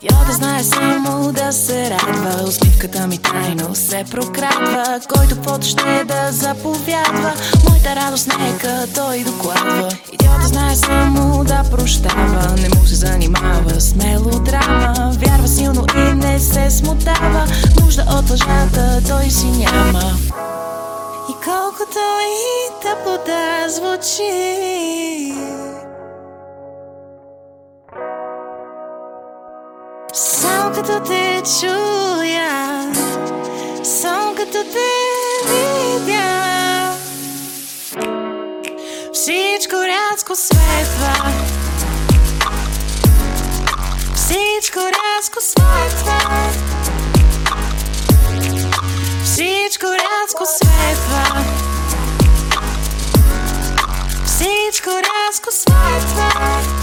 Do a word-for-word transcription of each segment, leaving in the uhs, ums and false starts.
Идиота знае само да се радва, усмивката ми тайно се прокрадва. Който каквото ще да заповядва, моята радост нека той докладва. Идиота знае само да прощава, не му се занимава с мелодрама. Вярва силно и не се смотава, нужда от лъжата той си няма. И колкото и тъпо да звучи, само като те чуя, само като те видя, всичко рязко светва, всичко рязко светва, всичко рязко светва, всичко рязко светва.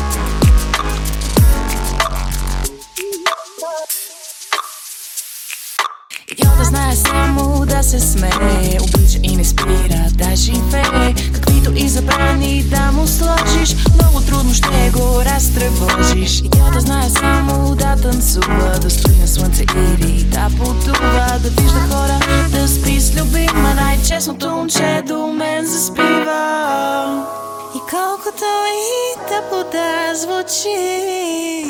Идиота знае само да се смее, обича и не спира да живее. Каквито и забрани да му сложиш, много трудно ще го разтревожиш. Идиота знае само да танцува, да стои на слънце или да подува, да вижда хора, да спи с любима. Най-честното момче до мен заспива. И колкото и тъпо да звучи,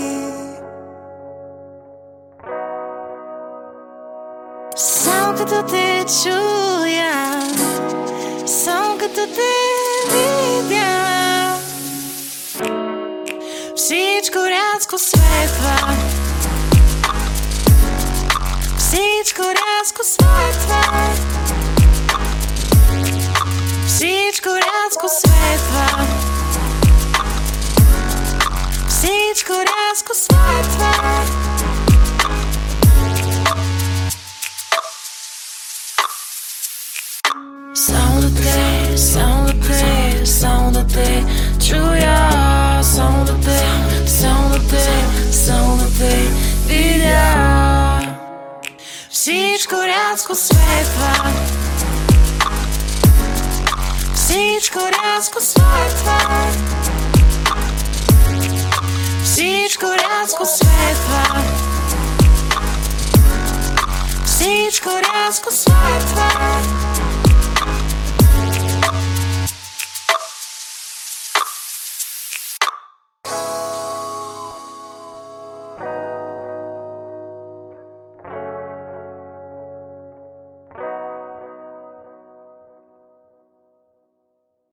само като те чуя, само като те видя, всичко рязко светва, всичко рязко светва, всичко рязко светва, всичко рязко светва. Само да те, само да те, само да те чуя, само да те, само да те, само да те видя, всичко рязко светва, всичко рязко светва, всичко рязко светва, всичко рязко светва.